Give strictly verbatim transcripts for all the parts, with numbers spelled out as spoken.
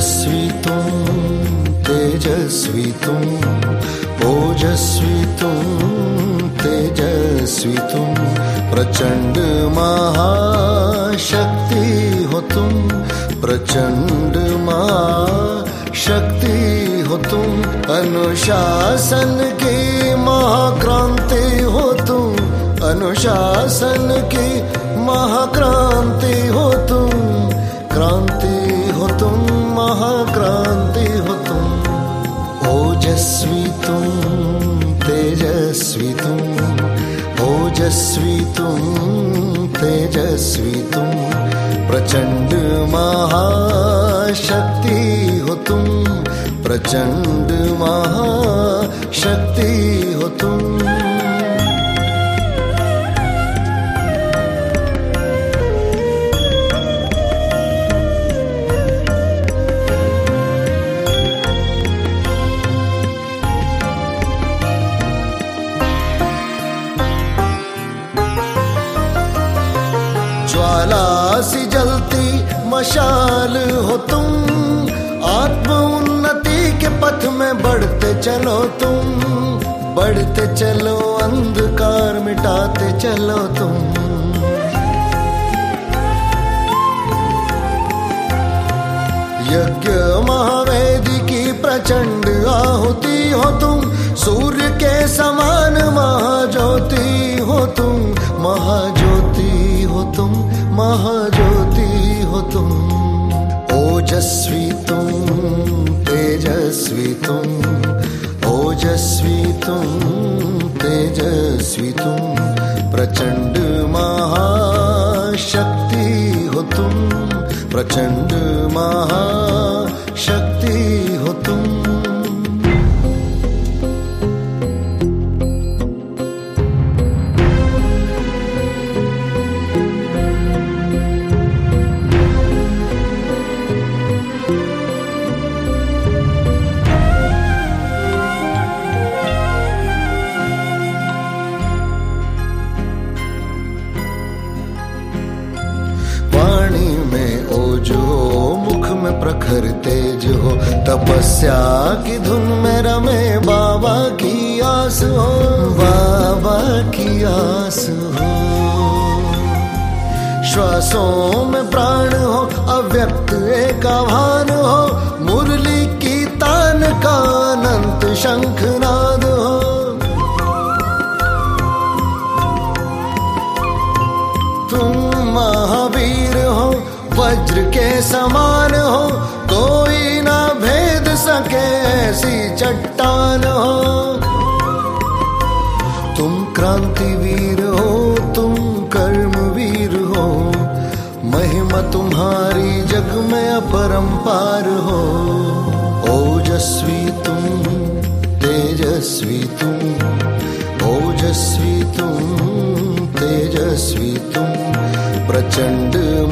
ओजस्वी तुम तेजस्वी तुम, ओजस्वी तुम तेजस्वी तुम, प्रचंड महाशक्ति हो तुम, प्रचंड महाशक्ति हो तुम, अनुशासन की महाक्रांति हो तुम, अनुशासन की महाक्रांति हो तुम, क्रांति हो तुम, महाक्रांति हो तुम। ओजस्वी तुम तेजस्वी तुम, ओजस्वी तुम तेजस्वी तुम, प्रचंड महाशक्ति हो तुम, प्रचंड महाशक्ति हो तुम। ज्वाला सी जलती मशाल हो तुम, आत्म उन्नति के पथ में बढ़ते चलो तुम, बढ़ते चलो अंधकार मिटाते चलो तुम। यज्ञ महावेदी की प्रचंड आहुति हो तुम, सूर्य के समान महाज्योति हो तुम, महाज्योति हो तुम, महाज्योति हो तुम। ओजस्वी तुम तेजस्वी तुम, ओजस्वी तुम तेजस्वी तुम, प्रचंड महाशक्ति हो तुम, प्रचंड महाशक्ति हो तुम। प्रखर तेज हो, तपस्या की धुन में रमे बाबा की आस हो, बाबा की आस हो। श्वासों में प्राण हो, अव्यक्त एक आह्वान हो, मुरली की तान का अनंत शंखनाद हो। तुम महावीर हो, वज्र के समान हो, कोई ना भेद सके ऐसी चट्टान हो। तुम क्रांतिवीर हो, तुम कर्मवीर हो, महिमा तुम्हारी जग में अपरंपार हो। ओजस्वी तुम तेजस्वी तुम, ओजस्वी तुम तेजस्वी तुम, प्रचंड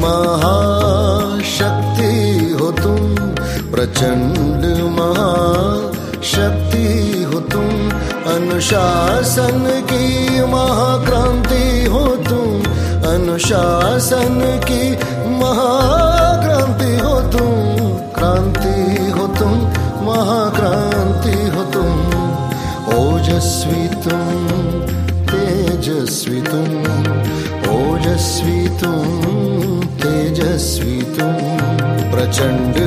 महाशक्ति हो तुम, प्रचंड महाशक्ति हो तुम, अनुशासन की महाक्रांति हो तुम, अनुशासन की महाक्रांति हो तुम, क्रांति हो तुम, महाक्रांति हो तुम। ओजस्वी तुम तेजस्वी तुम, ओजस्वी तुम तेजस्वी तुम, प्रचंड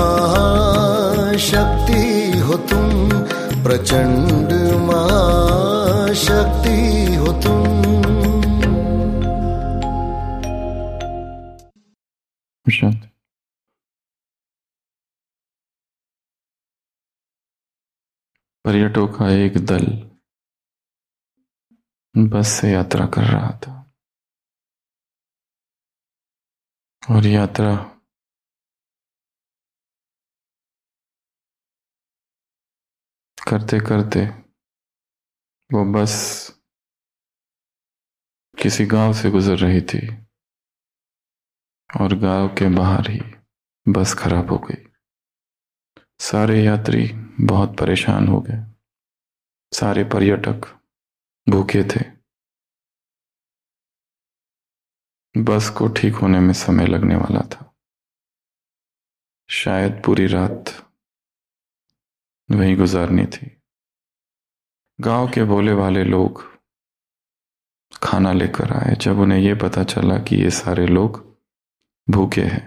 महाशक्ति हो तुम, प्रचंड महाशक्ति हो तुम। शांति। पर्यटकों का एक दल बस से यात्रा कर रहा था और यात्रा करते करते वो बस किसी गांव से गुजर रही थी और गांव के बाहर ही बस खराब हो गई। सारे यात्री बहुत परेशान हो गए, सारे पर्यटक भूखे थे। बस को ठीक होने में समय लगने वाला था। शायद पूरी रात वहीं गुजारनी थी। गांव के भोले भाले लोग खाना लेकर आए। जब उन्हें यह पता चला कि ये सारे लोग भूखे हैं,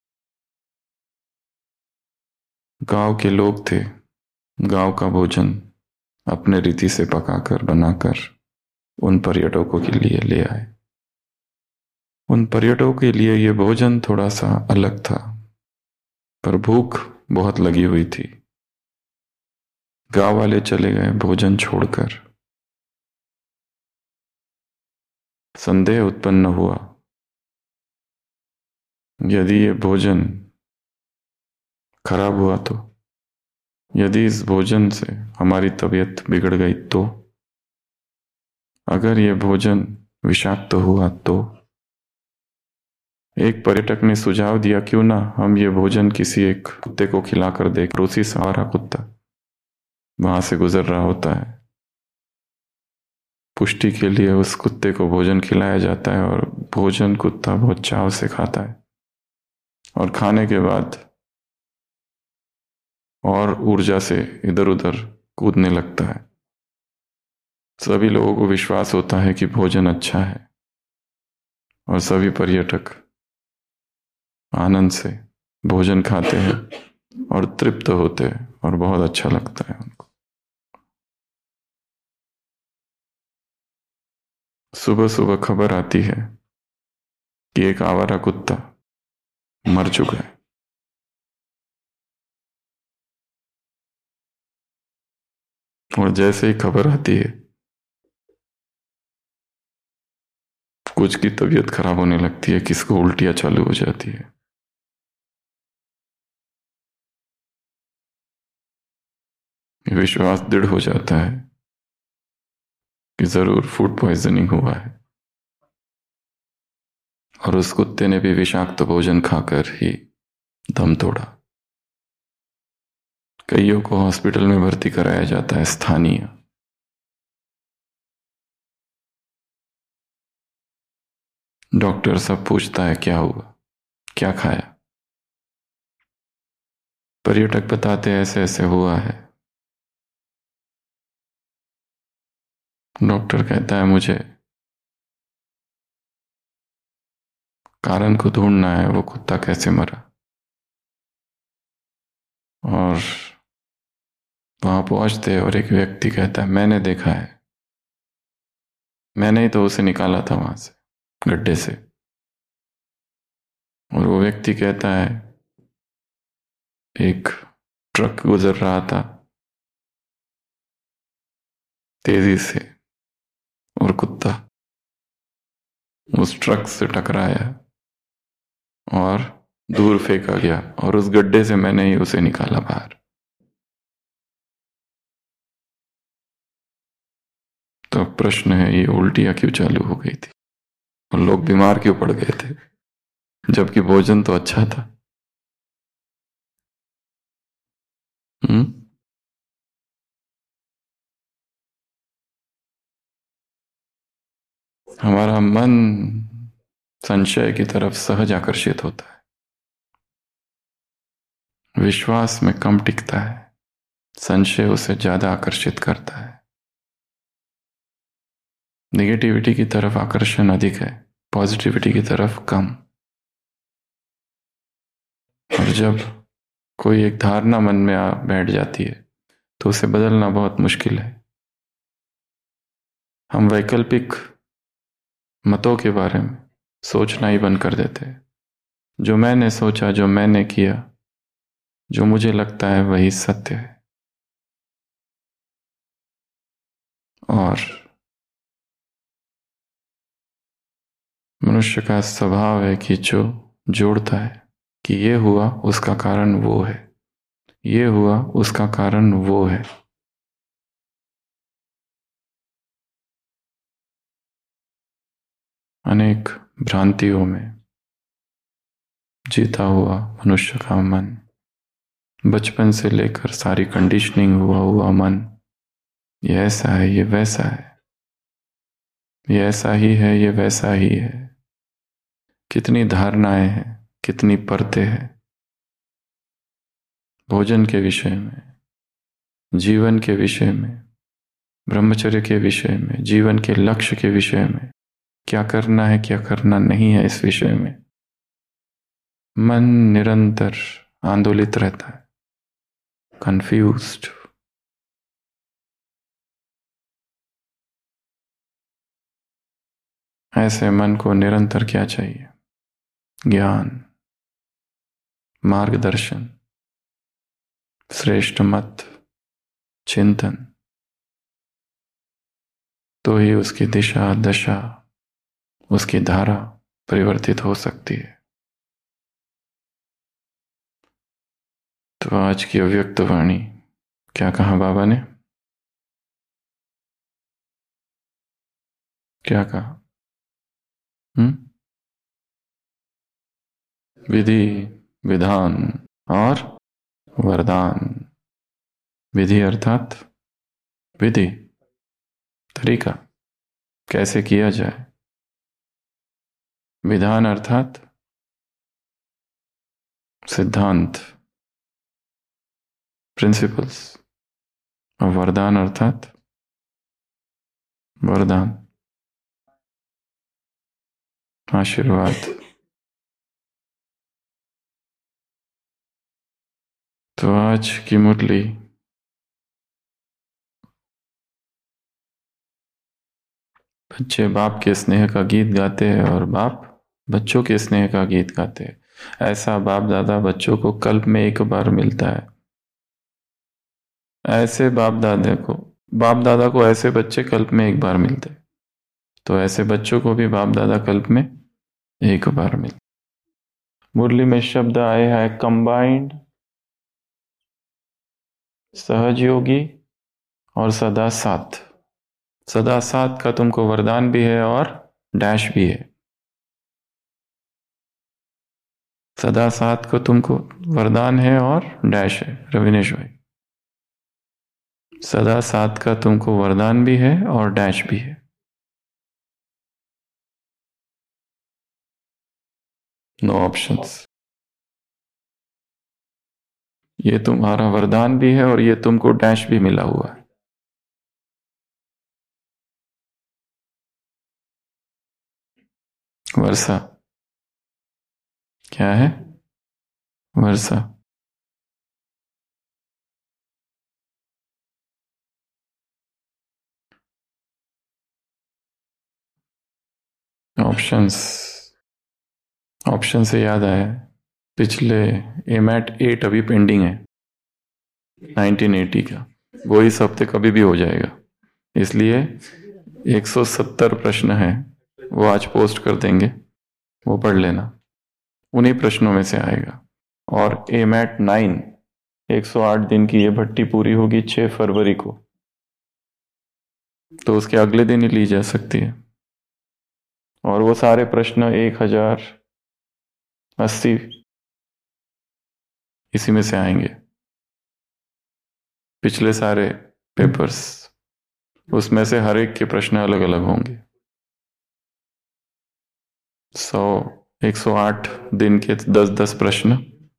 गांव के लोग थे, गांव का भोजन अपने रीति से पकाकर बनाकर उन पर्यटकों के लिए ले आए। उन पर्यटकों के लिए यह भोजन थोड़ा सा अलग था, पर भूख बहुत लगी हुई थी। गांव वाले चले गए भोजन छोड़कर। संदेह उत्पन्न हुआ, यदि ये भोजन खराब हुआ तो, यदि इस भोजन से हमारी तबीयत बिगड़ गई तो, अगर ये भोजन विषाक्त हुआ तो। एक पर्यटक ने सुझाव दिया, क्यों ना हम ये भोजन किसी एक कुत्ते को खिलाकर दें। रूसी सवारा कुत्ता वहां से गुजर रहा होता है, पुष्टि के लिए उस कुत्ते को भोजन खिलाया जाता है और भोजन कुत्ता बहुत चाव से खाता है और खाने के बाद और ऊर्जा से इधर उधर कूदने लगता है। सभी लोगों को विश्वास होता है कि भोजन अच्छा है और सभी पर्यटक आनंद से भोजन खाते हैं और तृप्त होते हैं और बहुत अच्छा लगता है उनको। सुबह सुबह खबर आती है कि एक आवारा कुत्ता मर चुका है। और जैसे ही खबर आती है, कुछ की तबीयत खराब होने लगती है, किसको उल्टियां चालू हो जाती है। विश्वास दृढ़ हो जाता है कि जरूर फूड पॉइजनिंग हुआ है और उस कुत्ते ने भी विषाक्त भोजन खाकर ही दम तोड़ा। कईयों को हॉस्पिटल में भर्ती कराया जाता है, स्थानीय। डॉक्टर सब पूछता है क्या हुआ, क्या खाया। पर्यटक बताते ऐसे ऐसे हुआ है। डॉक्टर कहता है मुझे कारण को ढूंढना है, वो कुत्ता कैसे मरा। और वहां पहुंचते और एक व्यक्ति कहता है मैंने देखा है, मैंने ही तो उसे निकाला था वहां से, गड्ढे से। और वो व्यक्ति कहता है एक ट्रक गुजर रहा था तेजी से और कुत्ता उस ट्रक से टकराया और दूर फेंका गया और उस गड्ढे से मैंने ही उसे निकाला बाहर। तो प्रश्न है, ये उल्टियां क्यों चालू हो गई थी और लोग बीमार क्यों पड़ गए थे, जबकि भोजन तो अच्छा था। हम्म हमारा मन संशय की तरफ सहज आकर्षित होता है, विश्वास में कम टिकता है, संशय उसे ज्यादा आकर्षित करता है। नेगेटिविटी की तरफ आकर्षण अधिक है, पॉजिटिविटी की तरफ कम। और जब कोई एक धारणा मन में आ बैठ जाती है तो उसे बदलना बहुत मुश्किल है। हम वैकल्पिक मतों के बारे में सोचना ही बंद कर देते हैं। जो मैंने सोचा, जो मैंने किया, जो मुझे लगता है वही सत्य है। और मनुष्य का स्वभाव है कि जो जोड़ता है कि ये हुआ उसका कारण वो है, ये हुआ उसका कारण वो है। अनेक भ्रांतियों में जीता हुआ मनुष्य का मन, बचपन से लेकर सारी कंडीशनिंग हुआ हुआ मन, ये ऐसा है, ये वैसा है, ये ऐसा ही है, ये वैसा ही है। कितनी धारणाएं हैं, कितनी परतें हैं। भोजन के विषय में, जीवन के विषय में, ब्रह्मचर्य के विषय में, जीवन के लक्ष्य के विषय में, क्या करना है क्या करना नहीं है, इस विषय में मन निरंतर आंदोलित रहता है, कंफ्यूज्ड। ऐसे मन को निरंतर क्या चाहिए? ज्ञान, मार्गदर्शन, श्रेष्ठ मत, चिंतन। तो ही उसकी दिशा, दशा, उसकी धारा परिवर्तित हो सकती है। तो आज की अव्यक्त वाणी क्या कहा बाबा ने? क्या कहा? हम्म विधि, विधान और वरदान। विधि अर्थात विधि, तरीका, कैसे किया जाए। विधान अर्थात सिद्धांत, प्रिंसिपल्स। और वरदान अर्थात वरदान, आशीर्वाद। तो आज की मुरली बच्चे बाप के स्नेह का गीत गाते हैं और बाप बच्चों के स्नेह का गीत गाते हैं। ऐसा बाप दादा बच्चों को कल्प में एक बार मिलता है। ऐसे बाप दादा को बाप दादा को ऐसे बच्चे कल्प में एक बार मिलते, तो ऐसे बच्चों को भी बाप दादा कल्प में एक बार मिलते। मुरली में शब्द आए हैं कंबाइंड, सहजयोगी और सदा साथ। सदा साथ का तुमको वरदान भी है और डैश भी है। सदा साथ को तुमको वरदान है और डैश है। रविनेश भाई, सदा साथ का तुमको वरदान भी है और डैश भी है। No options. ये तुम्हारा वरदान भी है और ये तुमको डैश भी मिला हुआ है। वर्षा क्या है? वर्षा। ऑप्शंस, ऑप्शन से याद आया, पिछले एमैट एट अभी पेंडिंग है नाइनटीन एटी का, वो इस हफ्ते कभी भी हो जाएगा। इसलिए एक सौ सत्तर प्रश्न है, वो आज पोस्ट कर देंगे, वो पढ़ लेना, उन्हीं प्रश्नों में से आएगा। और एमैट नाइन एक सौ आठ दिन की ये भट्टी पूरी होगी छह फरवरी को, तो उसके अगले दिन ही ली जा सकती है। और वो सारे प्रश्न एक हजार अस्सी इसी में से आएंगे। पिछले सारे पेपर्स, उसमें से हर एक के प्रश्न अलग अलग होंगे। सौ एक सौ आठ दिन के दस दस प्रश्न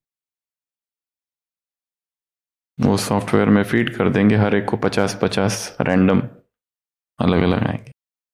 वो सॉफ्टवेयर में फीड कर देंगे, हर एक को पचास पचास रैंडम अलग अलग आएंगे।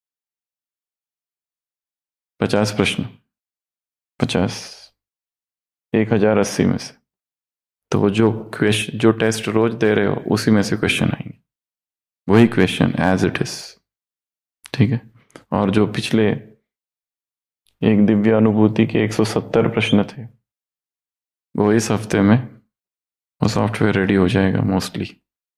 पचास प्रश्न, पचास एक हजार अस्सी में से, तो वो जो क्वेश्चन जो टेस्ट रोज दे रहे हो उसी में से क्वेश्चन आएंगे, वही क्वेश्चन एज इट इज। ठीक है। और जो पिछले एक दिव्य अनुभूति के एक सौ सत्तर प्रश्न थे, वो इस हफ्ते में वो सॉफ्टवेयर रेडी हो जाएगा मोस्टली।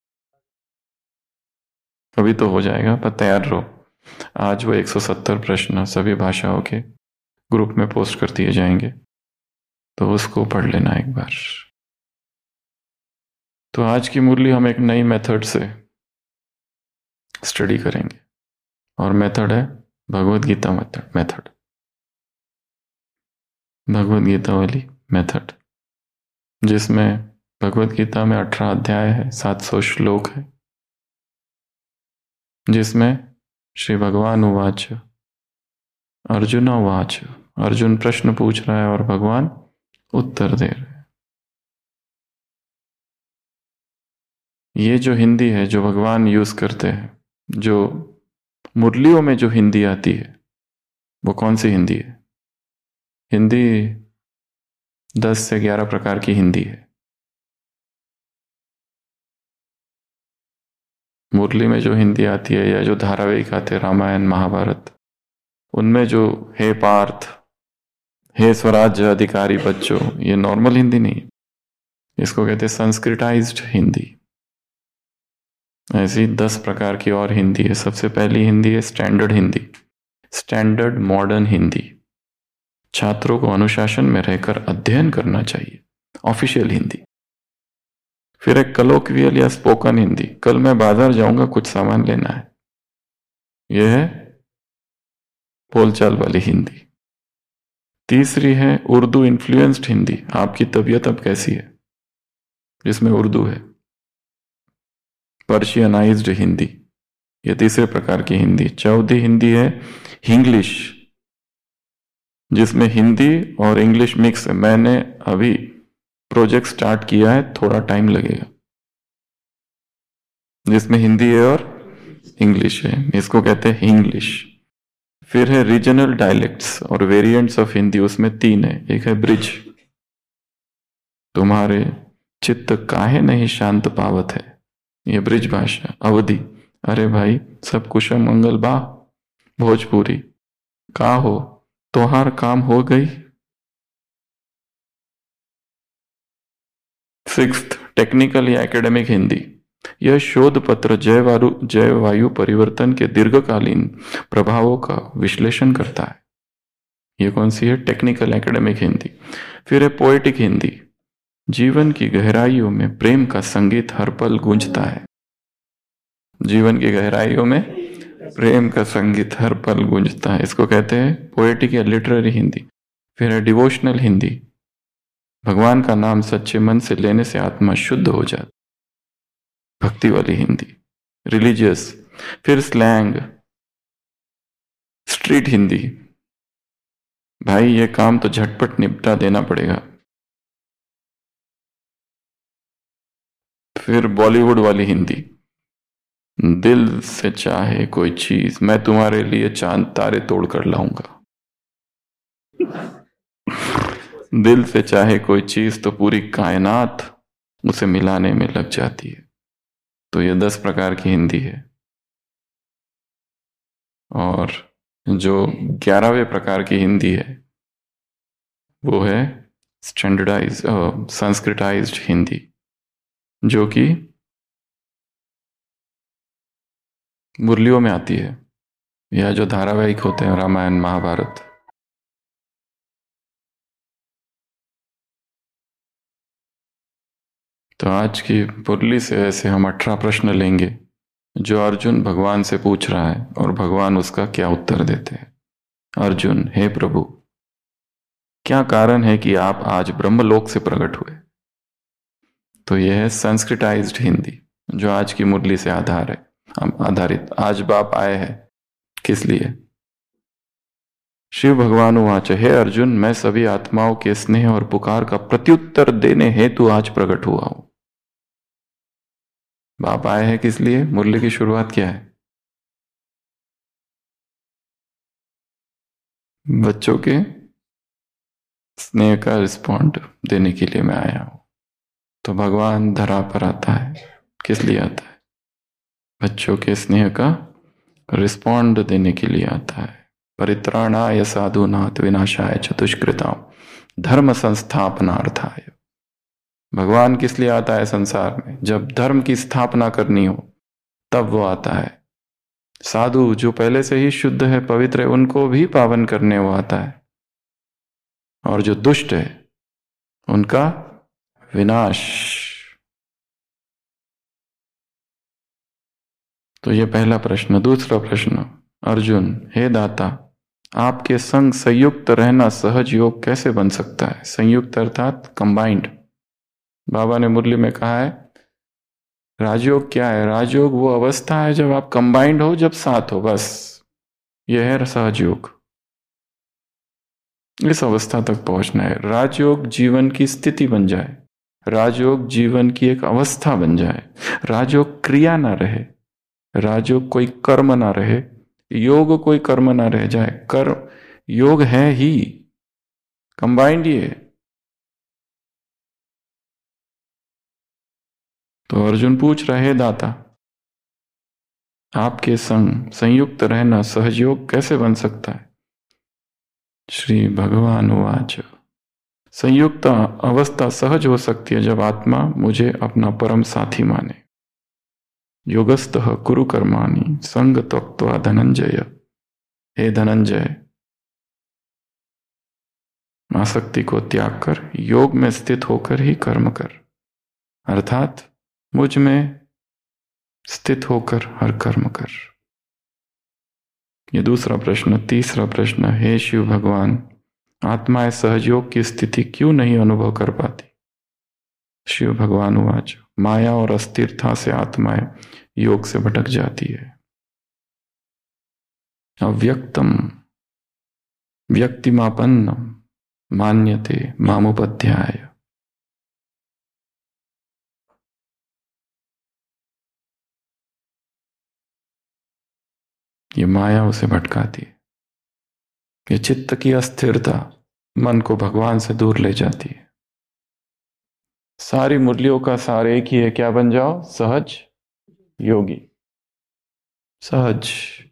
अभी तो हो जाएगा, पर तैयार रहो। आज वो एक सौ सत्तर प्रश्न सभी भाषाओं के ग्रुप में पोस्ट कर दिए जाएंगे, तो उसको पढ़ लेना एक बार। तो आज की मुरली हम एक नई मेथड से स्टडी करेंगे, और मेथड है भगवत गीता मेथड मेथड भगवत गीता वाली मेथड, जिसमें भगवत गीता में अठारह अध्याय है, सात सौ श्लोक है, जिसमें श्री भगवान उवाच, अर्जुन उवाच, अर्जुन प्रश्न पूछ रहा है और भगवान उत्तर दे रहे हैं। ये जो हिंदी है जो भगवान यूज करते हैं, जो मुरलियों में जो हिंदी आती है, वो कौन सी हिंदी है? हिंदी दस से ग्यारह प्रकार की हिंदी है। मुरली में जो हिंदी आती है या जो धारावाहिक आते हैं रामायण महाभारत, उनमें जो हे पार्थ, हे स्वराज्य अधिकारी बच्चों, ये नॉर्मल हिंदी नहीं है, इसको कहते हैं संस्कृताइज्ड हिंदी। ऐसी दस प्रकार की और हिंदी है। सबसे पहली हिंदी है standard Hindi, standard modern Hindi. छात्रों को अनुशासन में रहकर अध्ययन करना चाहिए, ऑफिशियल हिंदी। फिर एक कलोक्वियल या स्पोकन हिंदी, कल मैं बाजार जाऊंगा कुछ सामान लेना है, यह है बोलचाल वाली हिंदी। तीसरी है उर्दू इन्फ्लुएंस्ड हिंदी, आपकी तबीयत अब कैसी है, जिसमें उर्दू है। पर्शियनाइज्ड हिंदी, यह तीसरे प्रकार की हिंदी। चौथी हिंदी है हिंग्लिश, जिसमें हिंदी और इंग्लिश मिक्स है। मैंने अभी प्रोजेक्ट स्टार्ट किया है, थोड़ा टाइम लगेगा, जिसमें हिंदी है और इंग्लिश है, इसको कहते हैं इंग्लिश। फिर है रीजनल डायलेक्ट्स और वेरिएंट्स ऑफ हिंदी, उसमें तीन है। एक है ब्रिज, तुम्हारे चित्त काहे नहीं शांत पावत है, ये ब्रिज भाषा। अवधि, अरे भाई सब कुशल मंगल बा। भोजपुरी, का हो तोहार काम हो गई। सिक्स्थ टेक्निकल या एकेडमिक हिंदी, यह शोध पत्र जैवायु जैववायु परिवर्तन के दीर्घकालीन प्रभावों का विश्लेषण करता है। यह कौन सी है? Technical academic Hindi. फिर है पोएटिक हिंदी, जीवन की गहराइयों में प्रेम का संगीत हर पल गूंजता है। जीवन की गहराइयों में प्रेम का संगीत हर पल गूंजता है, इसको कहते हैं पोएटिक या लिटरेरी हिंदी। फिर है डिवोशनल हिंदी, भगवान का नाम सच्चे मन से लेने से आत्मा शुद्ध हो जाती, भक्ति वाली हिंदी, रिलीजियस। फिर स्लैंग, स्ट्रीट हिंदी, भाई ये काम तो झटपट निपटा देना पड़ेगा। फिर बॉलीवुड वाली हिंदी, दिल से चाहे कोई चीज मैं तुम्हारे लिए चांद तारे तोड़ कर लाऊंगा। दिल से चाहे कोई चीज तो पूरी कायनात उसे मिलाने में लग जाती है। तो ये दस प्रकार की हिंदी है। और जो ग्यारहवें प्रकार की हिंदी है वो है स्टैंडर्डाइज संस्कृताइज्ड हिंदी, जो कि मुरलियों में आती है या जो धारावाहिक होते हैं रामायण महाभारत। तो आज की मुरली से ऐसे हम अठारह प्रश्न लेंगे जो अर्जुन भगवान से पूछ रहा है और भगवान उसका क्या उत्तर देते हैं। अर्जुन, हे प्रभु, क्या कारण है कि आप आज ब्रह्मलोक से प्रकट हुए? तो यह है संस्कृताइज्ड हिंदी, जो आज की मुरली से आधार है आधारित। आज बाप आए हैं किस लिए? शिव भगवान वाच, हे अर्जुन, मैं सभी आत्माओं के स्नेह और पुकार का प्रत्युत्तर देने हेतु आज प्रकट हुआ हूं। बाप आए हैं किस लिए? मुरली की शुरुआत क्या है? बच्चों के स्नेह का रिस्पॉन्ड देने के लिए मैं आया हूं। तो भगवान धरा पर आता है किस लिए आता है? बच्चों के स्नेह का रिस्पॉन्ड देने के लिए आता है। परित्राणाय साधुनाथ विनाशाय चतुष्कृताम धर्म संस्थापनार्थाय। भगवान किस लिए आता है संसार में? जब धर्म की स्थापना करनी हो तब वो आता है। साधु जो पहले से ही शुद्ध है, पवित्र है, उनको भी पावन करने वो आता है, और जो दुष्ट है उनका विनाश। तो ये पहला प्रश्न। दूसरा प्रश्न, अर्जुन, हे दाता, आपके संग संयुक्त रहना सहज योग कैसे बन सकता है? संयुक्त अर्थात कंबाइंड। बाबा ने मुरली में कहा है राजयोग क्या है? राजयोग वो अवस्था है जब आप कंबाइंड हो, जब साथ हो, बस यह है सहज योग। इस अवस्था तक पहुंचना है। राजयोग जीवन की स्थिति बन जाए, राजयोग जीवन की एक अवस्था बन जाए, राजयोग क्रिया ना रहे, राजयोग कोई कर्म ना रहे, योग कोई कर्म ना रह जाए, कर्म योग है ही कंबाइंड ये। तो अर्जुन पूछ रहे दाता, आपके संग संयुक्त रहना सहयोग कैसे बन सकता है? श्री भगवान उवाच, संयुक्त अवस्था सहज हो सकती है जब आत्मा मुझे अपना परम साथी माने। योगस्थः कुरु कर्माणि संग त्यक्त्वा धनंजय। हे धनंजय, आसक्ति को त्याग कर योग में स्थित होकर ही कर्म कर, अर्थात मुझ में स्थित होकर हर कर्म कर। ये दूसरा प्रश्न। तीसरा प्रश्न, हे शिव भगवान, आत्माएं सहयोग की स्थिति क्यों नहीं अनुभव कर पाती? शिव भगवान उवाच, माया और अस्थिरता से आत्माएं योग से भटक जाती है। अव्यक्तम व्यक्तिमापन्नम मान्यते मामुपध्याय। ये माया उसे भटकाती है। ये चित्त की अस्थिरता मन को भगवान से दूर ले जाती है। सारी मुरलियों का सार एक ही है, क्या बन जाओ? सहज योगी, सहज,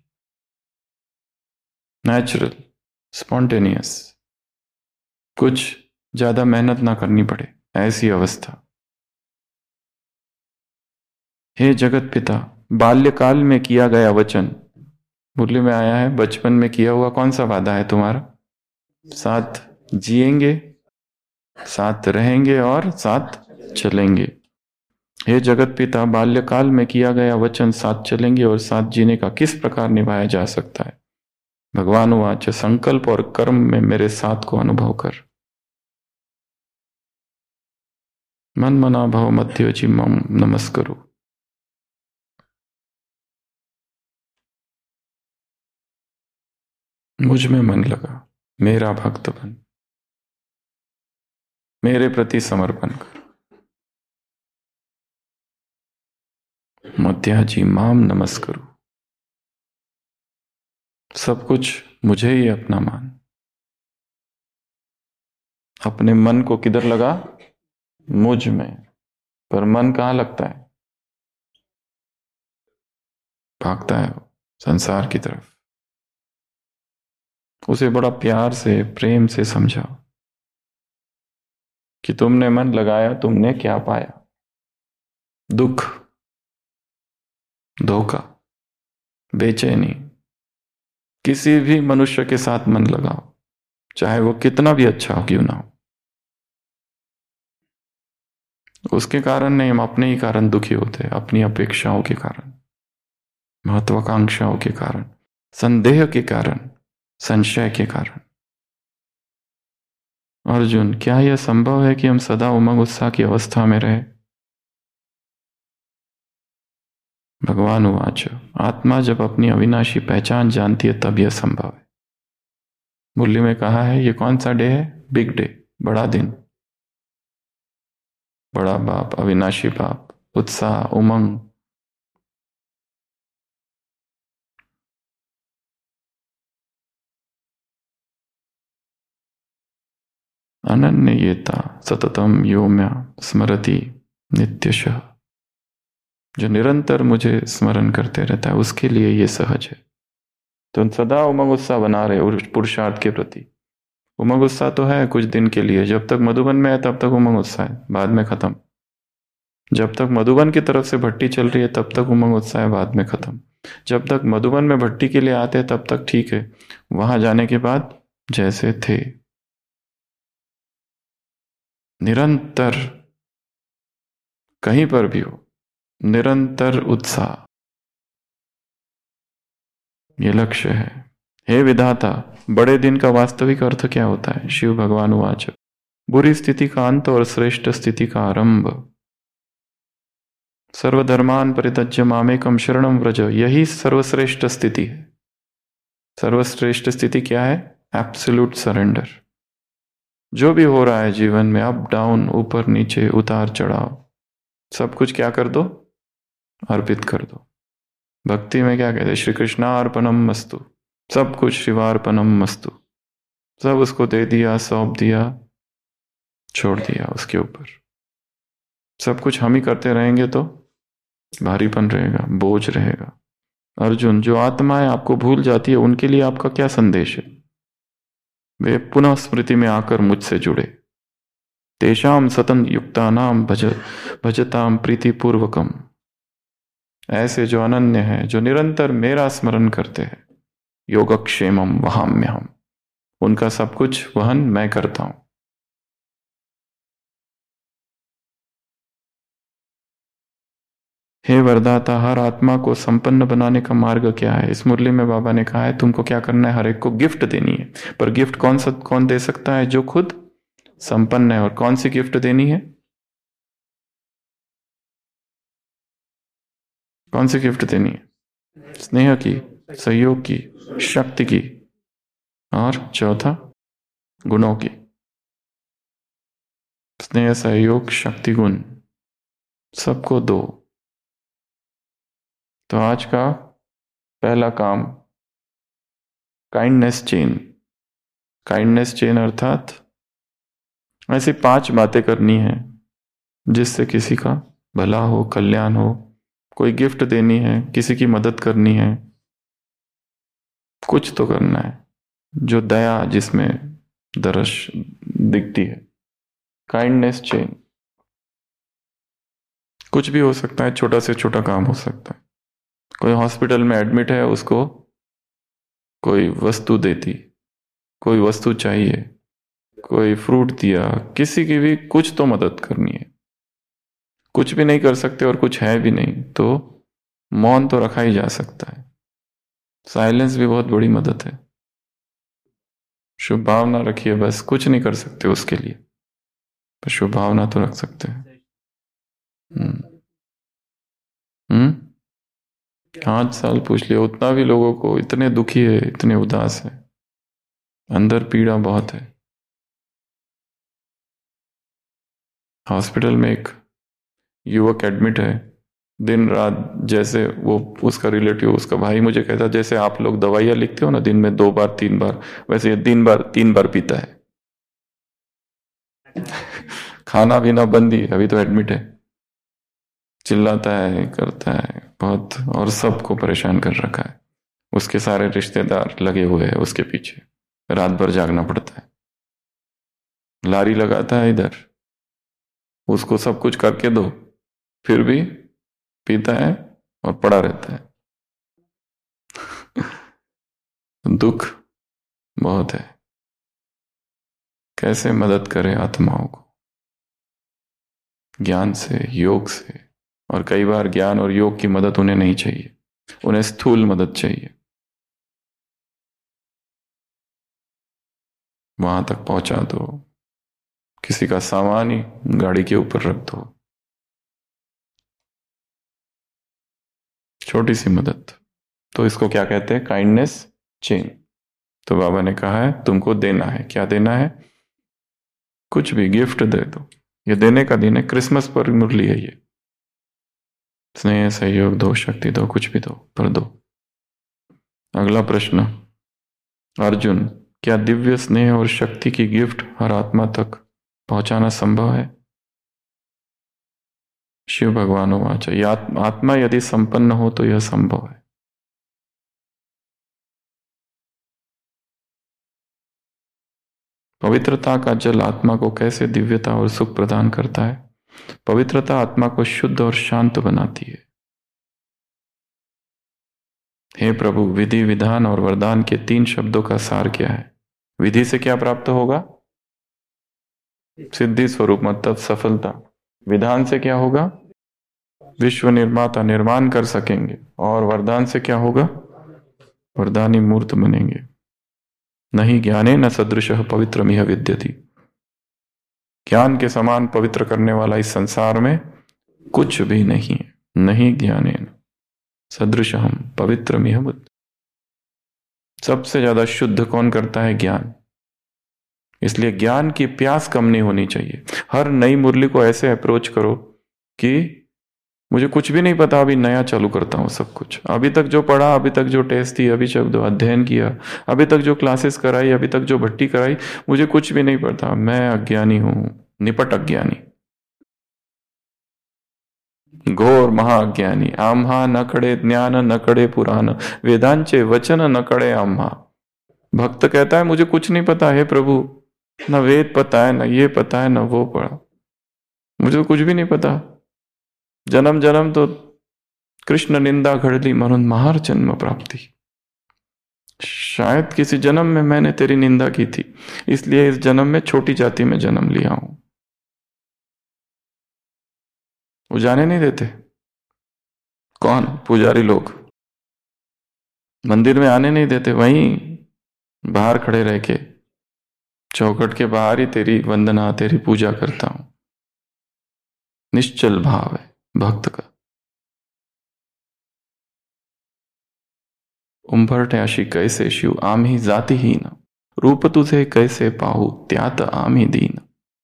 नेचुरल, स्पॉन्टेनियस, कुछ ज्यादा मेहनत ना करनी पड़े, ऐसी अवस्था। हे जगत पिता, बाल्यकाल में किया गया वचन मुरली में आया है, बचपन में किया हुआ कौन सा वादा है तुम्हारा? साथ जिएंगे, साथ रहेंगे और साथ चलेंगे। हे जगत पिता, बाल्यकाल में किया गया वचन साथ चलेंगे और साथ जीने का किस प्रकार निभाया जा सकता है? भगवान उवाच, संकल्प और कर्म में मेरे साथ को अनुभव कर। मन मना भव मध्योचि मम नमस्करो। मुझ में मन लगा, मेरा भक्त बन, मेरे प्रति समर्पण कर। मध्याजी माम नमस्करो, सब कुछ मुझे ही अपना मान। अपने मन को किधर लगा? मुझ में। पर मन कहाँ लगता है? भागता है संसार की तरफ। उसे बड़ा प्यार से प्रेम से समझाओ कि तुमने मन लगाया, तुमने क्या पाया? दुख, धोखा, बेचैनी। किसी भी मनुष्य के साथ मन लगाओ, चाहे वो कितना भी अच्छा हो क्यों ना हो, उसके कारण नहीं, हम अपने ही कारण दुखी होते हैं, अपनी अपेक्षाओं के कारण, महत्वाकांक्षाओं के कारण, संदेह के कारण, संशय के कारण। अर्जुन, क्या यह संभव है कि हम सदा उमंग उत्साह की अवस्था में रहे? भगवान उवाच, आत्मा जब अपनी अविनाशी पहचान जानती है तब यह संभव है। मुरली में कहा है, ये कौन सा डे है? बिग डे, बड़ा दिन, बड़ा बाप, अविनाशी बाप, उत्साह, उमंग। अनन्येता सततम यो म्या स्मरति नित्यशः। जो निरंतर मुझे स्मरण करते रहता है उसके लिए ये सहज है। तो सदा उमंग उत्साह बना रहे पुरुषार्थ के प्रति। उमंग उत्साह तो है कुछ दिन के लिए, जब तक मधुबन में है तब तक उमंग उत्साह है, बाद में खत्म। जब तक मधुबन की तरफ से भट्टी चल रही है तब तक उमंग उत्साह है, बाद में खत्म। जब तक मधुबन में भट्टी के लिए आते हैं तब तक ठीक है, वहां जाने के बाद जैसे थे, निरंतर, कहीं पर भी हो, निरंतर उत्साह, ये लक्ष्य है। हे विधाता, बड़े दिन का वास्तविक अर्थ क्या होता है? शिव भगवान उवाच, बुरी स्थिति का अंत और श्रेष्ठ स्थिति का आरंभ। सर्वधर्मान परित्यज्य मामेकम शरणम व्रज, यही सर्वश्रेष्ठ स्थिति है। सर्वश्रेष्ठ स्थिति क्या है? Absolute surrender. जो भी हो रहा है जीवन में, अप डाउन, ऊपर नीचे, उतार चढ़ाव, सब कुछ क्या कर दो? अर्पित कर दो। भक्ति में क्या कहते हैं? श्री कृष्णार्पणम मस्तु, सब कुछ शिवार्पणम मस्तु, सब उसको दे दिया, सौंप दिया, छोड़ दिया उसके ऊपर। सब कुछ हम ही करते रहेंगे तो भारीपन रहेगा, बोझ रहेगा। अर्जुन, जो आत्माएं आपको भूल जाती है उनके लिए आपका क्या संदेश है? वे पुनः स्मृति में आकर मुझसे जुड़े। तेषाम सतन युक्तानाम भज भजताम प्रीतिपूर्वकम, ऐसे जो अनन्य है, जो निरंतर मेरा स्मरण करते हैं, योगक्षेमम वहाम्यहम, उनका सब कुछ वहन मैं करता हूं। हे वरदाता, हर आत्मा को संपन्न बनाने का मार्ग क्या है? इस मुरली में बाबा ने कहा है तुमको क्या करना है, हर एक को गिफ्ट देनी है। पर गिफ्ट कौन सा कौन दे सकता है? जो खुद संपन्न है। और कौन सी गिफ्ट देनी है? कौन सी गिफ्ट देनी है? स्नेह की, सहयोग की, शक्ति की, और चौथा गुणों की। स्नेह, सहयोग, शक्ति, गुण, सबको दो। तो आज का पहला काम, काइंडनेस चेन। काइंडनेस चेन अर्थात ऐसी पांच बातें करनी है जिससे किसी का भला हो, कल्याण हो। कोई गिफ्ट देनी है, किसी की मदद करनी है, कुछ तो करना है जो दया, जिसमें दरस दिखती है। काइंडनेस चेन कुछ भी हो सकता है, छोटा से छोटा काम हो सकता है। कोई हॉस्पिटल में एडमिट है, उसको कोई वस्तु देती, कोई वस्तु चाहिए, कोई फ्रूट दिया, किसी की भी कुछ तो मदद करनी है। कुछ भी नहीं कर सकते और कुछ है भी नहीं तो मौन तो रखा ही जा सकता है। साइलेंस भी बहुत बड़ी मदद है। शुभ भावना रखिए, बस कुछ नहीं कर सकते उसके लिए, पर शुभ भावना तो रख सकते हैं। हम्म हम्म पांच साल पूछ लिया, उतना भी लोगों को इतने दुखी है, इतने उदास है, अंदर पीड़ा बहुत है। हॉस्पिटल में एक युवक एडमिट है, दिन रात, जैसे वो उसका रिलेटिव, उसका भाई मुझे कहता, जैसे आप लोग दवाइयां लिखते हो ना दिन में दो बार तीन बार, वैसे ये दिन बार तीन बार पीता है। खाना पीना बंद ही, अभी तो एडमिट है, चिल्लाता है, करता है बहुत, और सबको परेशान कर रखा है। उसके सारे रिश्तेदार लगे हुए हैं उसके पीछे, रात भर जागना पड़ता है। लारी लगाता है इधर, उसको सब कुछ करके दो, फिर भी पीता है और पड़ा रहता है। दुख बहुत है। कैसे मदद करें आत्माओं को? ज्ञान से, योग से। और कई बार ज्ञान और योग की मदद उन्हें नहीं चाहिए, उन्हें स्थूल मदद चाहिए। वहां तक पहुंचा दो, किसी का सामान ही गाड़ी के ऊपर रख दो, छोटी सी मदद। तो इसको क्या कहते हैं? Kindness chain. तो बाबा ने कहा है तुमको देना है। क्या देना है? कुछ भी गिफ्ट दे दो। ये देने का दिन है, क्रिसमस पर मुरली है ये। स्नेह, सहयोग दो, शक्ति दो, कुछ भी दो, पर दो। अगला प्रश्न, अर्जुन, क्या दिव्य स्नेह और शक्ति की गिफ्ट हर आत्मा तक पहुंचाना संभव है? शिव भगवान वाचा, यह आत्मा यदि संपन्न हो तो यह संभव है। पवित्रता का जल आत्मा को कैसे दिव्यता और सुख प्रदान करता है? पवित्रता आत्मा को शुद्ध और शांत बनाती है। हे प्रभु, विधि, विधान और वरदान के तीन शब्दों का सार क्या है? विधि से क्या प्राप्त होगा? सिद्धि स्वरूप, मतलब सफलता। विधान से क्या होगा? विश्व निर्माता, निर्माण कर सकेंगे। और वरदान से क्या होगा? वरदानी मूर्त बनेंगे। नहीं ज्ञाने न सदृशः पवित्रमिह विद्यति। ज्ञान के समान पवित्र करने वाला इस संसार में कुछ भी नहीं है। नहीं ज्ञाने न सदृशः पवित्रमिह। सबसे ज्यादा शुद्ध कौन करता है? ज्ञान। इसलिए ज्ञान की प्यास कम नहीं होनी चाहिए। हर नई मुरली को ऐसे अप्रोच करो कि मुझे कुछ भी नहीं पता, अभी नया चालू करता हूँ सब कुछ। अभी तक जो पढ़ा, अभी तक जो टेस्ट थी, अभी तक जो अध्ययन किया, अभी तक जो क्लासेस कराई, अभी तक जो भट्टी कराई, मुझे कुछ भी नहीं पता। मैं अज्ञानी हूँ, निपट अज्ञानी, घोर महाअज्ञानी। आम्हा न कड़े ज्ञान न कड़े पुराण, वेदांचे वचन न कड़े आम्हा। भक्त कहता है मुझे कुछ नहीं पता है प्रभु, न वेद पता है, न ये पता है, न वो पढ़ा, मुझे कुछ भी नहीं पता। जन्म जन्म तो कृष्ण निंदा घड़ली, म्हणून महार जन्म प्राप्ति। शायद किसी जन्म में मैंने तेरी निंदा की थी, इसलिए इस जन्म में छोटी जाति में जन्म लिया हूं। वो जाने नहीं देते। कौन? पुजारी लोग मंदिर में आने नहीं देते, वहीं बाहर खड़े रह के चौखट के बाहर ही तेरी वंदना, तेरी पूजा करता हूं। निश्चल भाव है भक्त का। उंबरठे अशी कैसे शिव, आम्ही जातिहीन, रूप तुझे कैसे पाहू, त्यात आम्ही दीन।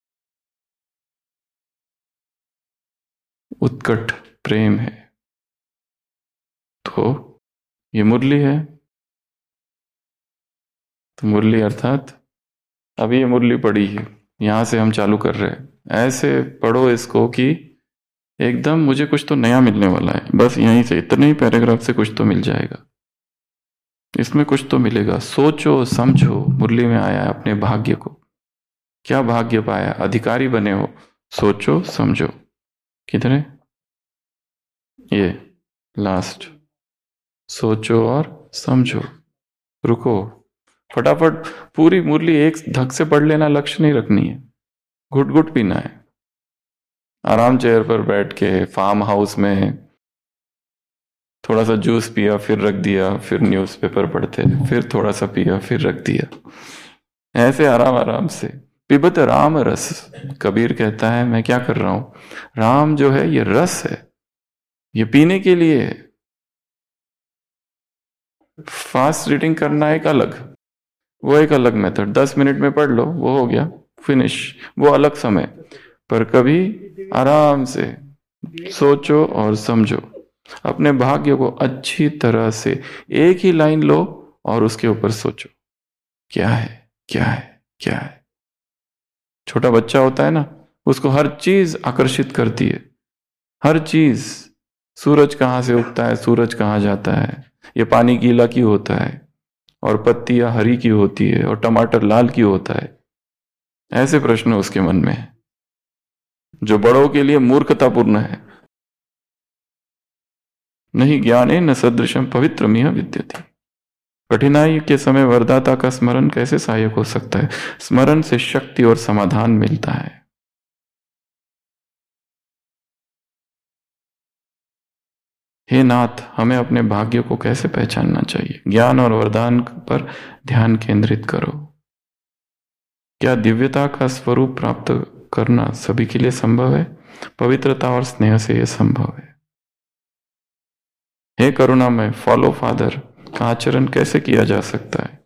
उत्कट प्रेम है। तो ये मुरली है, तो मुरली अर्थात अभी ये मुरली पढ़ी है, यहां से हम चालू कर रहे हैं। ऐसे पढ़ो इसको कि एकदम मुझे कुछ तो नया मिलने वाला है। बस यहीं से इतने ही पैराग्राफ से कुछ तो मिल जाएगा, इसमें कुछ तो मिलेगा। सोचो समझो, मुरली में आया है अपने भाग्य को, क्या भाग्य पाया, अधिकारी बने हो, सोचो समझो। कितने? ये लास्ट, सोचो और समझो। रुको, फटाफट पूरी मुरली एक धक से पढ़ लेना, लक्ष्य नहीं रखनी है, घुट घुट पीना है। आराम चेयर पर बैठ के फार्म हाउस में थोड़ा सा जूस पिया, फिर रख दिया, फिर न्यूज़पेपर पढ़ते, फिर थोड़ा सा पिया, फिर रख दिया, ऐसे आराम आराम से। पिबत राम रस, कबीर कहता है मैं क्या कर रहा हूं, राम जो है ये रस है, ये पीने के लिए है। फास्ट रीडिंग करना एक अलग, वो एक अलग मेथड, दस मिनट में पढ़ लो, वो हो गया फिनिश, वो अलग समय। पर कभी आराम से सोचो और समझो, अपने भाग्य को अच्छी तरह से एक ही लाइन लो और उसके ऊपर सोचो क्या है क्या है क्या है। छोटा बच्चा होता है ना, उसको हर चीज आकर्षित करती है, हर चीज। सूरज कहाँ से उगता है, सूरज कहाँ जाता है, ये पानी गीला क्यों होता है, और पत्तियां हरी क्यों होती है, और टमाटर लाल क्यों होता है। ऐसे प्रश्न उसके मन में है जो बड़ों के लिए मूर्खतापूर्ण है। नहीं ज्ञाने न सदृशम पवित्रमिह विद्यते। कठिनाई के समय वरदाता का स्मरण कैसे सहायक हो सकता है? स्मरण से शक्ति और समाधान मिलता है। हे नाथ, हमें अपने भाग्य को कैसे पहचानना चाहिए? ज्ञान और वरदान पर ध्यान केंद्रित करो। क्या दिव्यता का स्वरूप प्राप्त करना सभी के लिए संभव है? पवित्रता और स्नेह से यह संभव है। हे करुणामय, फॉलो फादर का आचरण कैसे किया जा सकता है?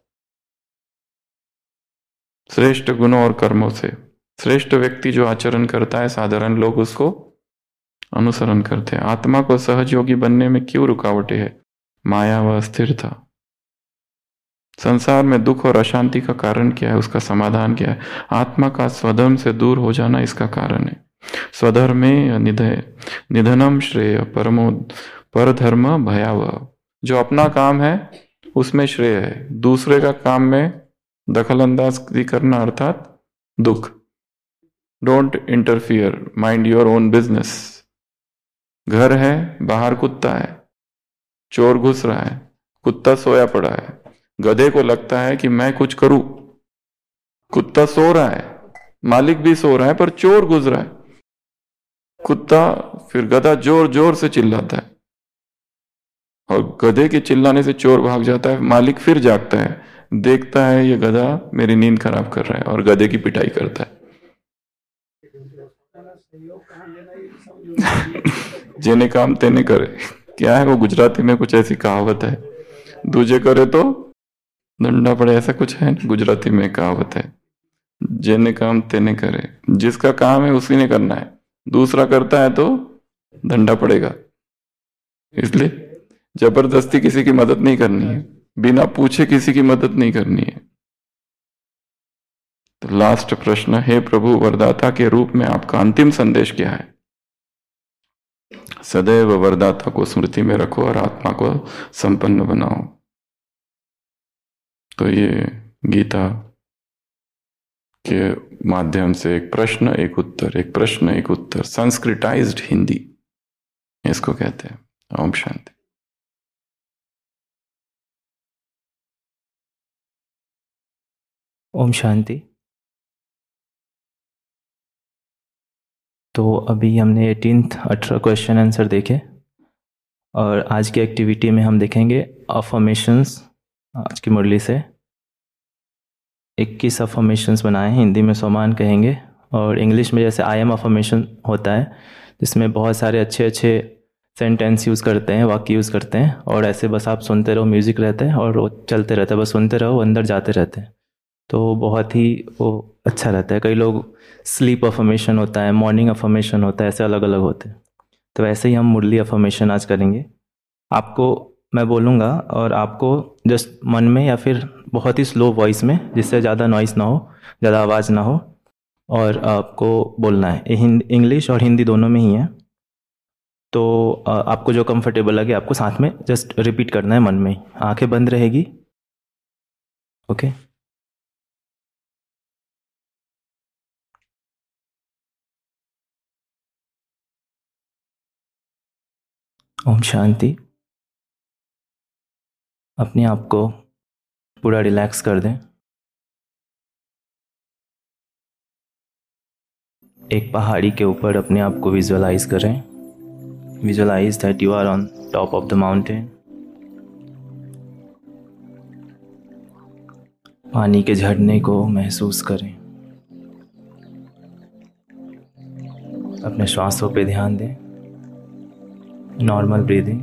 श्रेष्ठ गुणों और कर्मों से। श्रेष्ठ व्यक्ति जो आचरण करता है, साधारण लोग उसको अनुसरण करते हैं। आत्मा को सहयोगी बनने में क्यों रुकावटें है? माया व अस्थिरता। संसार में दुख और अशांति का कारण क्या है? उसका समाधान क्या है? आत्मा का स्वधर्म से दूर हो जाना इसका कारण है। स्वधर्मे निधय निधनम श्रेय परमो परधर्म भयावह। जो अपना काम है उसमें श्रेय है, दूसरे का काम में दखल अंदाजी करना अर्थात दुख। Don't interfere, mind your own business. घर है, बाहर कुत्ता है, चोर घुस रहा है, कुत्ता सोया पड़ा है, गधे को लगता है कि मैं कुछ करूं। कुत्ता सो रहा है, मालिक भी सो रहा है, पर चोर घुस रहा है। कुत्ता फिर गधा जोर जोर से चिल्लाता है और गधे के चिल्लाने से चोर भाग जाता है। मालिक फिर जागता है, देखता है ये गधा मेरी नींद खराब कर रहा है और गधे की पिटाई करता है। जेने काम तेने करे, क्या है वो? गुजराती में कुछ ऐसी कहावत है, दूजे करे तो डंडा पड़े, ऐसा कुछ है गुजराती में कहावत है। जेने काम तेने करे, जिसका काम है उसी ने करना है, दूसरा करता है तो डंडा पड़ेगा। इसलिए जबरदस्ती किसी की मदद नहीं करनी है, बिना पूछे किसी की मदद नहीं करनी है। तो लास्ट प्रश्न, हे प्रभु वरदाता के रूप में आपका अंतिम संदेश क्या है? सदैव वरदाता को स्मृति में रखो और आत्मा को संपन्न बनाओ। तो ये गीता के माध्यम से एक प्रश्न एक उत्तर, एक प्रश्न एक उत्तर, संस्कृताइज्ड हिंदी इसको कहते हैं। ओम शांति। ओम शांति। तो अभी हमने एटीन्थ अठारह क्वेश्चन आंसर देखे और आज की एक्टिविटी में हम देखेंगे अफर्मेशंस। आज की मुरली से इक्कीस अफर्मेशंस बनाए हैं, हिंदी में सोमान कहेंगे, और इंग्लिश में जैसे आई एम अफर्मेशन होता है जिसमें बहुत सारे अच्छे अच्छे सेंटेंस यूज़ करते हैं, वाक्य यूज़ करते हैं, और ऐसे बस आप सुनते रहो, म्यूज़िक रहता है और वो चलते रहता है, बस सुनते रहो, अंदर जाते रहते हैं, तो बहुत ही वो अच्छा रहता है। कई लोग स्लीप अफर्मेशन होता है, मॉर्निंग अफर्मेशन होता है, ऐसे अलग अलग होते हैं। तो वैसे ही हम मुरली अफर्मेशन आज करेंगे। आपको मैं बोलूँगा और आपको जस्ट मन में या फिर बहुत ही स्लो वॉइस में, जिससे ज़्यादा नॉइस ना हो, ज़्यादा आवाज़ ना हो, और आपको बोलना है। इंग्लिश और हिंदी दोनों में ही है, तो आपको जो कंफर्टेबल लगे आपको साथ में जस्ट रिपीट करना है मन में। आंखें बंद रहेगी, ओके। ओम शांति। अपने आप को पूरा रिलैक्स कर दें। एक पहाड़ी के ऊपर अपने आप को विजुअलाइज करें। Visualise that you are on top of the mountain. पानी के झरने को महसूस करें। अपने श्वासों पे ध्यान दें। Normal breathing,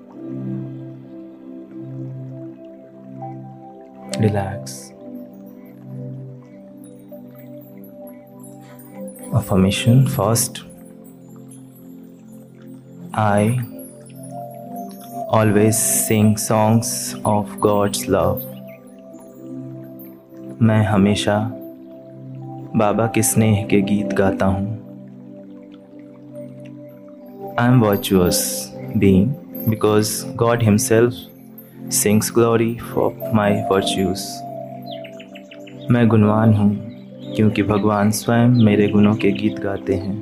relax. Affirmation first. I always sing songs of God's love. मैं हमेशा बाबा के स्नेह के गीत गाता हूँ। I am virtuous being because God Himself sings glory for my virtues. मैं गुणवान हूँ क्योंकि भगवान स्वयं मेरे गुणों के गीत गाते हैं।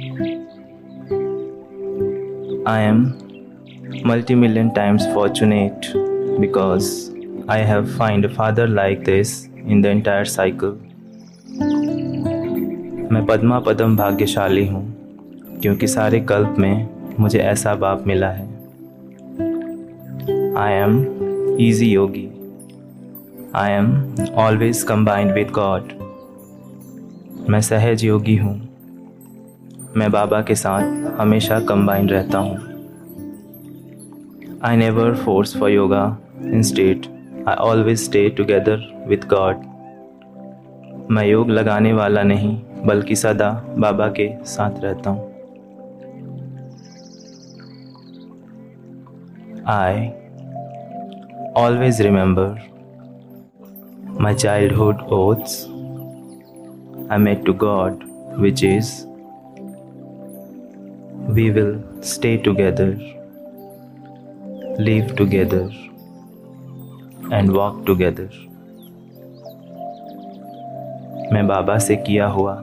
I am multi-million times fortunate because I have found a father like this in the entire cycle. मैं पद्मा पदम भाग्यशाली हूँ क्योंकि सारे कल्प में मुझे ऐसा बाप मिला है। I am easy yogi. I am always combined with God. मैं सहज योगी हूँ। मैं बाबा के साथ हमेशा कंबाइंड रहता हूँ। I never force for yoga. Instead, I always stay together with God. मैं योग लगाने वाला नहीं बल्कि सदा बाबा के साथ रहता हूँ। I always remember my childhood oaths I made to God, which is, we will stay together, live together, and walk together. मैं बाबा से किया हुआ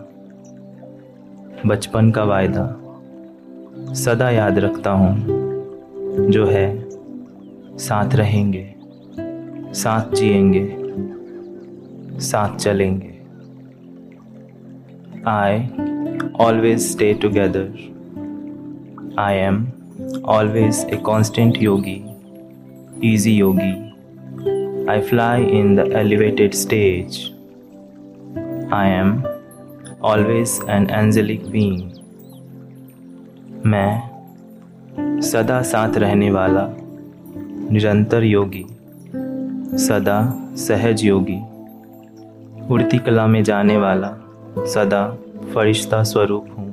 बचपन का वायदा सदा याद रखता हूँ, जो है साथ रहेंगे, साथ जिएंगे, साथ चलेंगे। I always stay together. I am always a constant yogi, easy yogi. I fly in the elevated stage. I am always an angelic being. मैं सदा साथ रहने वाला निरंतर योगी, सदा सहज योगी, उड़ती कला में जाने वाला सदा फरिश्ता स्वरूप हूँ।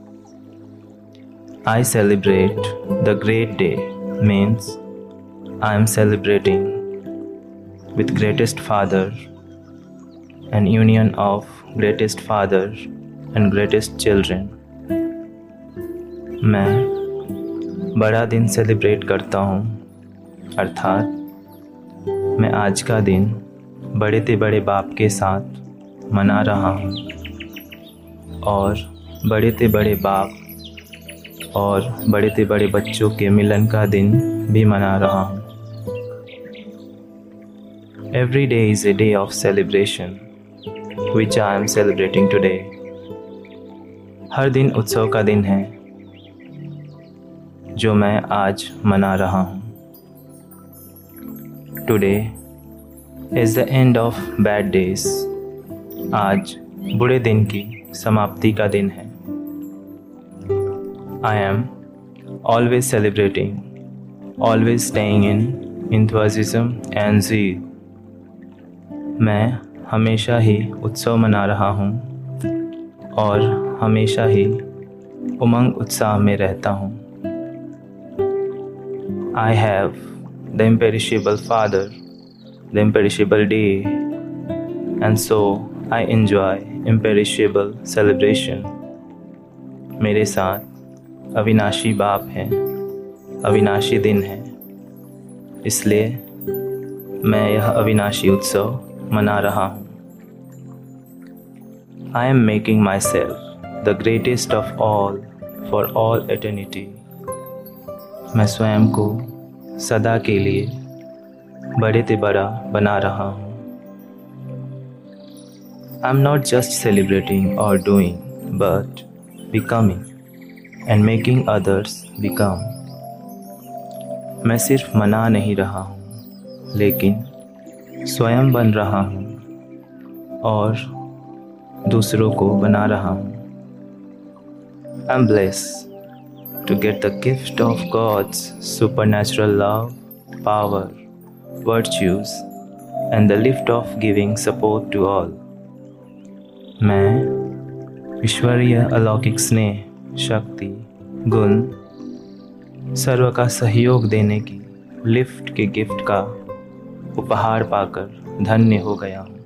I celebrate the great day means I am celebrating with greatest father and union of greatest father and greatest children। मैं बड़ा दिन सेलिब्रेट करता हूँ, अर्थात मैं आज का दिन बड़े से बड़े बाप के साथ मना रहा हूँ और बड़े से बड़े बाप और बड़े से बड़े बच्चों के मिलन का दिन भी मना रहा हूँ। Every day is a day of celebration, which I am celebrating today। हर दिन उत्सव का दिन है जो मैं आज मना रहा हूँ। Today is the end of bad days। आज बुरे दिन की समाप्ति का दिन है। I am always celebrating, always staying in enthusiasm and zeal। मैं हमेशा ही उत्सव मना रहा हूँ और हमेशा ही उमंग उत्साह में रहता हूँ। I have the imperishable Father, the imperishable day, and so I enjoy imperishable celebration। मेरे साथ अविनाशी बाप हैं, अविनाशी दिन है, इसलिए मैं यह अविनाशी उत्सव मना रहा हूँ। I am making myself the greatest of all for all eternity। मैं स्वयं को सदा के लिए बड़े से बड़ा बना रहा हूँ। I'm not just celebrating or doing, but becoming and making others become। मैं सिर्फ मना नहीं रहा हूँ, लेकिन स्वयं बन रहा हूँ और दूसरों को बना रहा हूँ। I'm blessed to get the gift of God's supernatural love, power, virtues, and the lift of giving support to all। मैं ईश्वरीय अलौकिक स्नेह, शक्ति, गुण, सर्व का सहयोग देने की लिफ्ट के गिफ्ट का उपहार पाकर धन्य हो गया हूँ।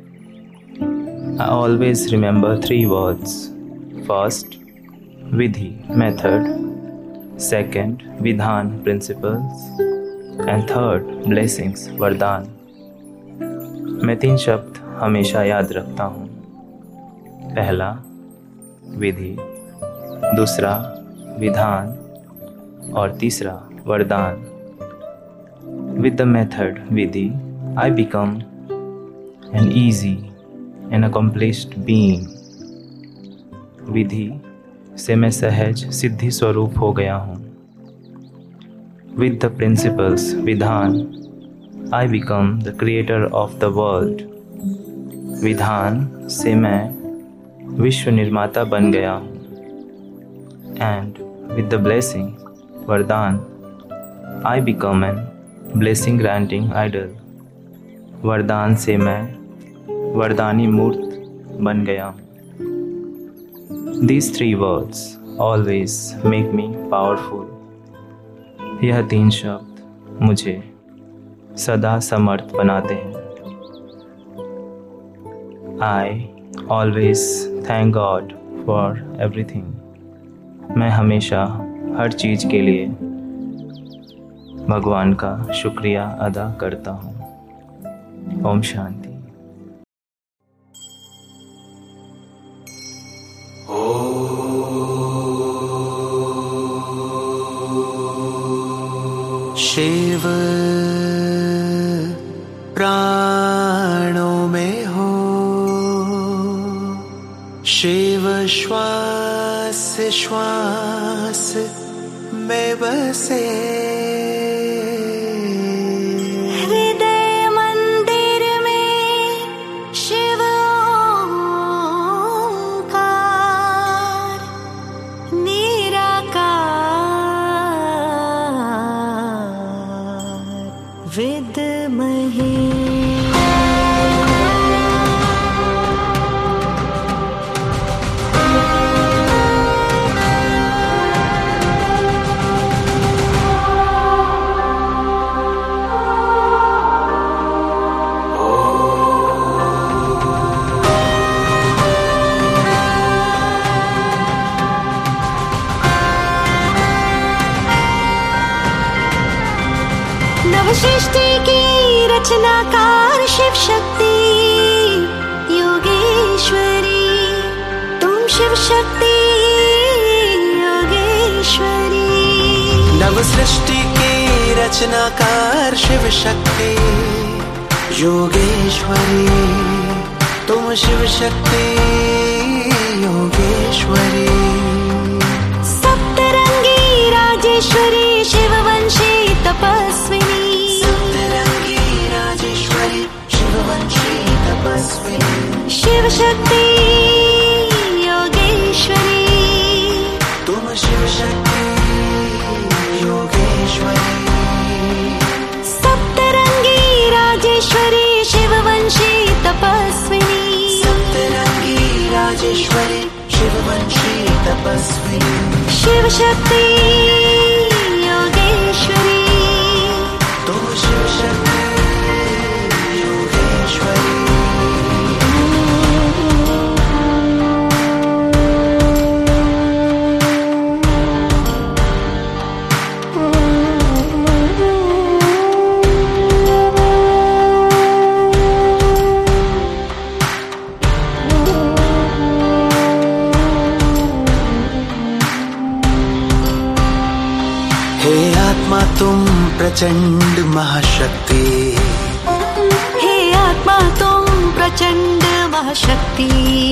I always remember three words। First, Vidhi method, second, विधान principles, and third, blessings वरदान। मैं तीन शब्द हमेशा याद रखता हूँ। पहला विधि, दूसरा विधान और तीसरा वरदान। With the method Vidhi, I become an easy and accomplished being। विधि से मैं सहज सिद्धि स्वरूप हो गया हूँ। With the principles विधान, I become the creator of the world। विधान से मैं विश्व निर्माता बन गया हूँ। And with the blessing वरदान, I become an blessing granting idol। वरदान से मैं वरदानी मूर्त बन गया हूँ। These three words always make me powerful। यह तीन शब्द मुझे सदा समर्थ बनाते हैं। I always thank God for everything। मैं हमेशा हर चीज़ के लिए भगवान का शुक्रिया अदा करता हूँ। ओम शांति। शिव प्राणों में हो, शिव श्वास श्वास में बसे। हृदय मंदिर में शिव ओंकार निराकार। विद्महे सृष्टि की रचनाकार शिव शक्ति योगेश्वरी, तुम शिव शक्ति योगेश्वरी। नव सृष्टि की रचनाकार शिव शक्ति योगेश्वरी, तुम शिव शक्ति योगेश्वरी। सप्तरंगी राजेश्वरी शिववंशी तपस्विनी, सप्तरंगी राजेश्वरी शिववंशी तपस्विनी। शिव शक्ति योगेश्वरी, तुम शिव शक्ति योगेश्वरी। सप्तरंगी राजेश्वरी शिववंशी तपस्विनी, सप्तरंगी राजेश्वरी शिववंशी तपस्विनी। शिव शक्ति योगेश्वरी, तुम शिव शक्ति योगेश्वरी। हे आत्मा तुम प्रचंड महाशक्ति, हे आत्मा तुम प्रचंड महाशक्ति।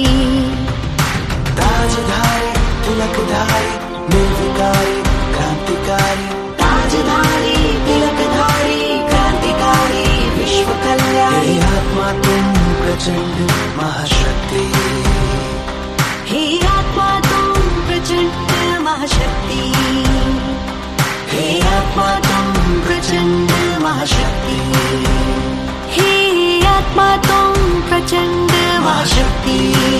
ताजधारी तिलकधारी निर्विकारी क्रांतिकारी, ताजधारी तिलकधारी क्रांतिकारी विश्व कल्याणी। हे आत्मा तुम प्रचंड महाशक्ति, हे आत्मा तुम प्रचंड महाशक्ति, हे आत्मा तुम प्रचंड महाशक्ति, हे आत्मा तुम प्रचंड महाशक्ति।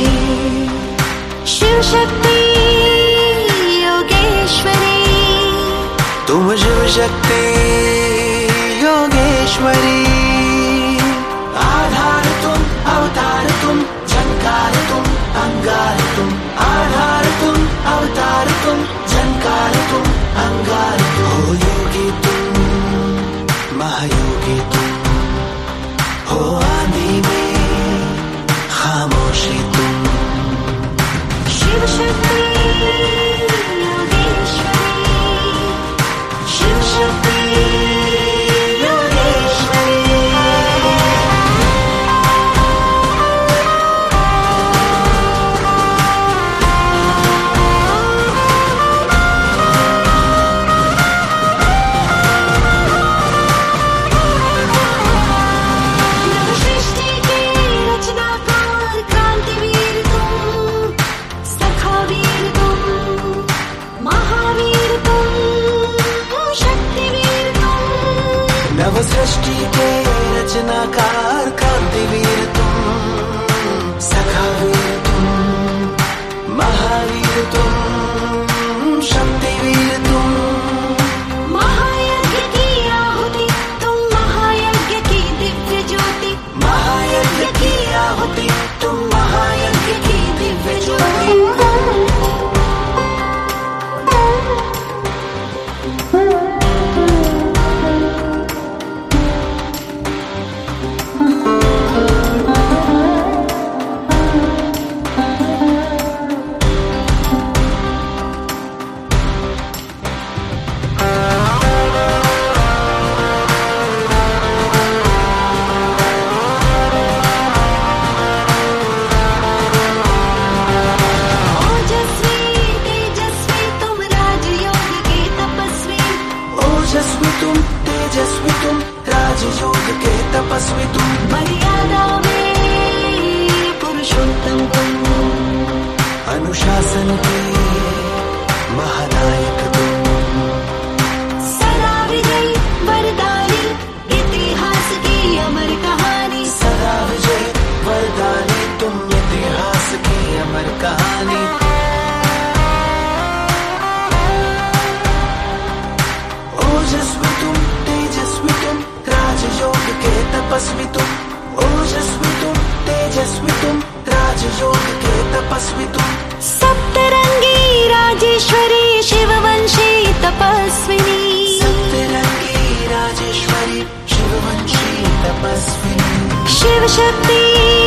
शिव शक्ति योगेश्वरी, तुम शिव शक्ति योगेश्वरी। आधार तुम अवतार तुम झंकार तुम अंगार तुम, आधार तुम अवतार तुम झंकार तुम अंगार तुम। हो योगी तुम महायोगी तुम, हो आंधी में खामोशी तुम। शिव शक्ति योगेश्वरी, शिव शक्ति योगेश्वरी। नव सृष्टि के रचनाकार क्रांतिवीर तुम, सखावीर तुम, महावीर तुम, शक्तिवीर तुम। नव सृष्टि के रचनाकार क्रांतिवीर तुम, सखावीर तुम, महावीर तुम, शक्तिवीर तुम। महायज्ञ की आहुति तुम, महायज्ञ की दिव्य ज्योति, महायज्ञ की आहुति तुम, महायज्ञ की दिव्य ज्योति। ओजस्वी तेजस्वी तुम, राजयोग के तपस्वी, ओजस्वी तुम तेजस्वी तुम, राजयोग के तपस्वी तुम। मर्यादा में पुरुषोत्तम तुम, अनुशासन के महानायक तुम। सदा विजयी वरदानी, इतिहास की अमर कहानी। सदा विजय वरदानी तुम, इतिहास की अमर कहानी। ओजस्वी तुम तेजस्वी तुम, राजयोग के तपस्वी तुम। ओजस्वी तुम तेजस्वी तुम, राजयोग के तपस्वी तुम। सप्तरंगी राजेश्वरी शिववंशी तपस्विनी, सप्तरंगी राजेश्वरी शिव शक्ति